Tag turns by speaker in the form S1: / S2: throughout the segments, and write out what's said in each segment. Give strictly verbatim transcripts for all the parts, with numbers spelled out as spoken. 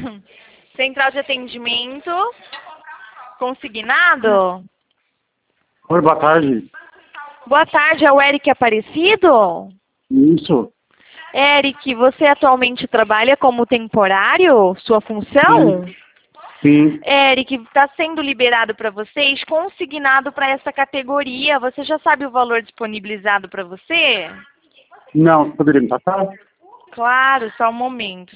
S1: Central de atendimento. Consignado?
S2: Oi, boa tarde.
S1: Boa tarde, é o Eric Aparecido?
S2: Isso.
S1: Eric, você atualmente trabalha como temporário? Sua função?
S2: Sim. Sim.
S1: Eric, está sendo liberado para vocês, consignado para essa categoria. Você já sabe o valor disponibilizado para você?
S2: Não, poderia me passar?
S1: Claro, só um momento.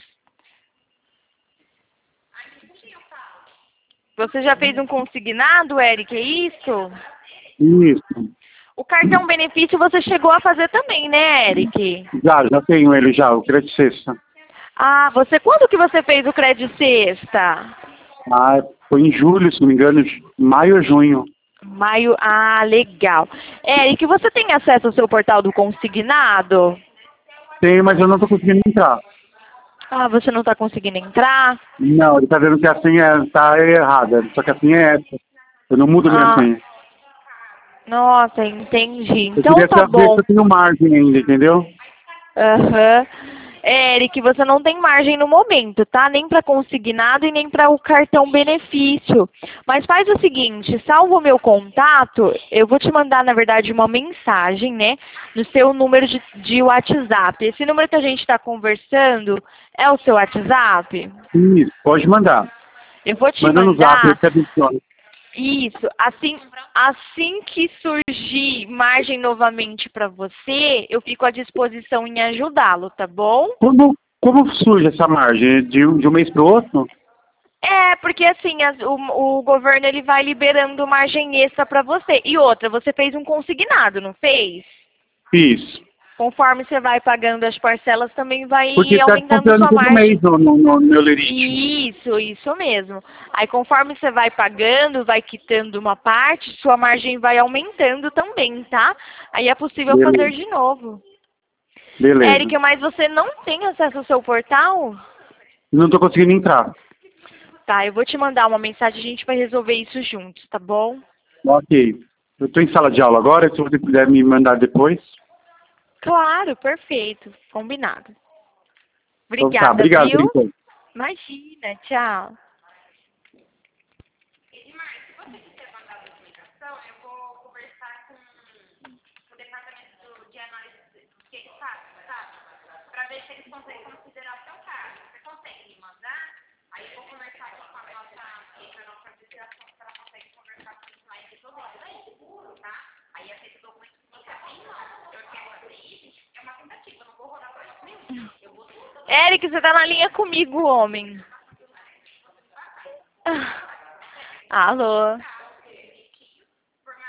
S1: Você já fez um consignado, Eric, é isso?
S2: Isso.
S1: O cartão benefício você chegou a fazer também, né, Eric?
S2: Já, já tenho ele já, o crédito sexta.
S1: Ah, você quando que você fez o crédito sexta?
S2: Ah, foi em julho, se não me engano, maio ou junho.
S1: Maio, ah, legal. Eric, você tem acesso ao seu portal do consignado?
S2: Tenho, mas eu não tô conseguindo entrar.
S1: Ah, você não está conseguindo entrar?
S2: Não, ele tá vendo que a senha tá errada, só que a senha é essa. Eu não mudo a minha
S1: Ah,
S2: senha.
S1: nossa, entendi.
S2: Eu
S1: Então
S2: queria
S1: tá
S2: saber
S1: bom.
S2: se eu tenho margem ainda, entendeu?
S1: Aham. Eric, você não tem margem no momento, tá? Nem para consignado e nem para o cartão benefício. Mas faz o seguinte, salva o meu contato, eu vou te mandar, na verdade, uma mensagem, né? No seu número de, de WhatsApp. Esse número que a gente está conversando é o seu WhatsApp?
S2: Isso, pode mandar.
S1: Eu vou te
S2: Manda no zap,
S1: mandar.
S2: esse adiciona.
S1: Isso, assim, assim que surgir margem novamente para você, eu fico à disposição em ajudá-lo, tá bom?
S2: Como, como surge essa margem? De, um- de um mês para o outro?
S1: É, porque assim, as- o, o governo ele vai liberando margem extra para você. E outra, você fez um consignado, não fez?
S2: Isso.
S1: Conforme você vai pagando as parcelas, também vai
S2: Porque está
S1: aumentando
S2: descontando
S1: sua
S2: todo
S1: margem.
S2: mês no, no, no meu lerite.
S1: Isso, isso mesmo. Aí conforme você vai pagando, vai quitando uma parte, sua margem vai aumentando também, tá? Aí é possível fazer
S2: Beleza.
S1: de novo.
S2: Beleza.
S1: Érica, mas você não tem acesso ao seu portal?
S2: Não estou conseguindo entrar.
S1: Tá, eu vou te mandar uma mensagem, a gente vai resolver isso juntos, tá bom?
S2: Ok. Eu estou em sala de aula agora, se você puder me mandar depois.
S1: Claro, perfeito. Combinado.
S2: Então tá,
S1: Obrigada,
S2: obrigado por
S1: viu?
S2: enquanto.
S1: Imagina, tchau. Eric, você tá na linha comigo, homem. Ah, alô?